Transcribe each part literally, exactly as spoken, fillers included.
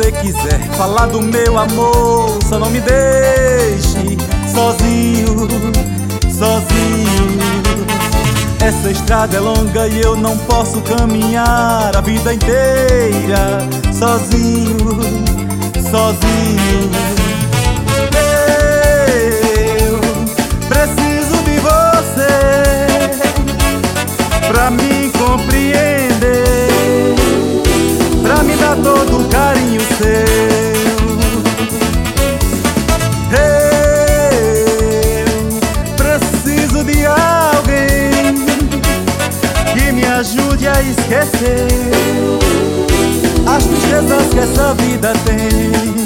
você quiser falar do meu amor, só não me deixe sozinho, sozinho. Essa estrada é longa e eu não posso caminhar a vida inteira sozinho, sozinho. Eu preciso de você pra me compreender, pra me dar todo o carinho seu. Eu preciso de alguém que me ajude a esquecer as tristezas que essa vida tem.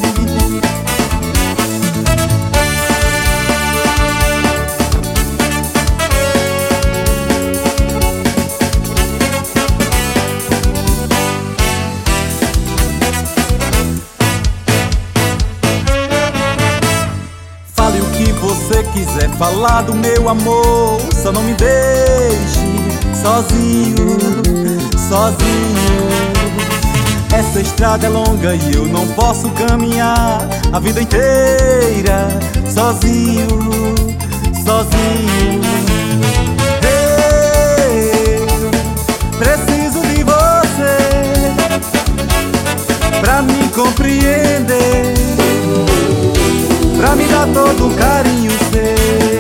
Fale o que você quiser falar do meu amor, só não me deixe sozinho, sozinho. Essa estrada é longa e eu não posso caminhar a vida inteira sozinho, sozinho. Eu preciso de você pra me compreender, pra me dar todo o carinho seu.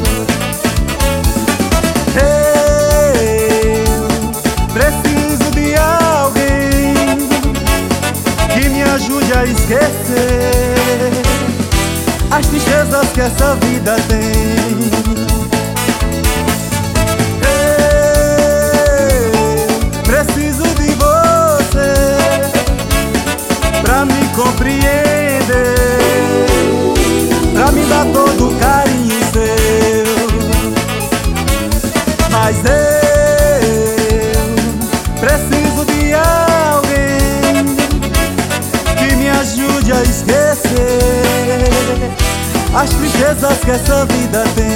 Ajude a esquecer as tristezas que essa vida tem. Eu preciso de você pra me compreender, pra me dar todo o carinho seu. Mas eu preciso de alguém que me ajude a esquecer as tristezas que essa vida tem.